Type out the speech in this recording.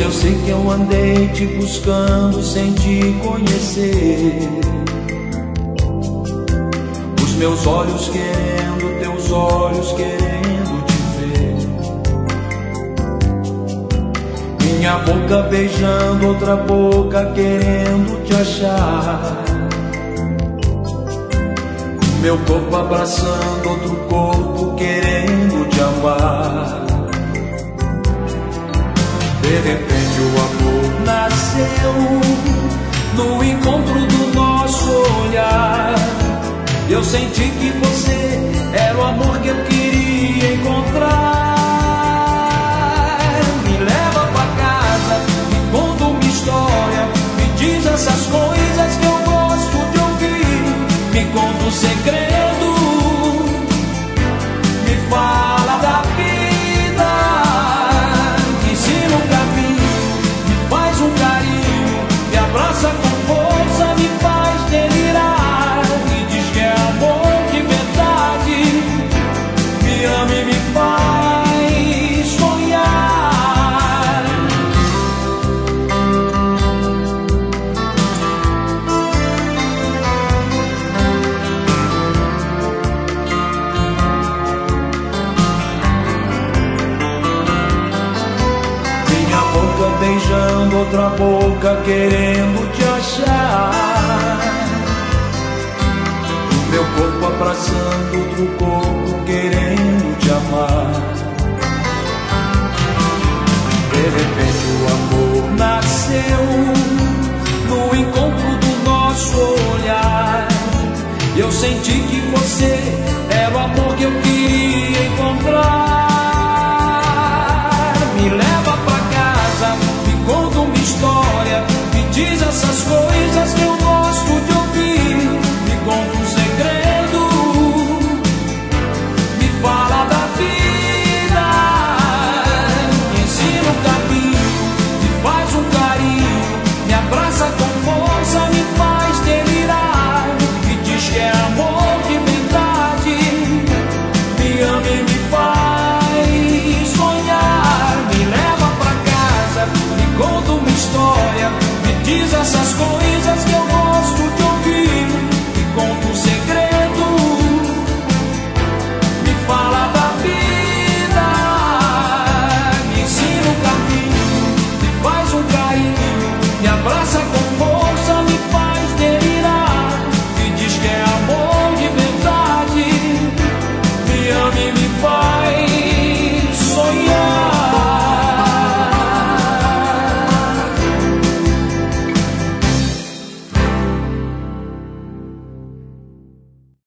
eu sei que eu andei te buscando sem te conhecer. Os meus olhos querendo, teus olhos querendo te ver. Minha boca beijando outra boca querendo te achar. Meu corpo abraçando outro corpo querendo te amar. De repente o amor nasceu no encontro do nosso olhar. Eu senti que você era o amor que eu queria encontrar. Me leva pra casa, me conta uma história, me diz essas coisas que eu gosto de ouvir. Me conta um segredo, me fala da vida, me ensina um caminho, me faz um carinho, me abraça com força, me faz delirar. Me diz que é amor de verdade, me ama e me faz sonhar. Beijando outra boca querendo te achar. Meu corpo abraçando outro corpo querendo te amar. De repente o amor nasceu no encontro do nosso olhar. Eu senti que você era o amor que eu queria encontrar. Me leva pra casa, me conta uma história, me diz essas coisas que eu gosto de ouvir. Me conta um segredo, me fala da vida, me ensina um caminho, me faz um carinho, me abraça com força, me faz delirar. Me diz que é amor de verdade, me ama e me faz sonhar. Me leva pra casa, me conta uma história, me diz essas coisas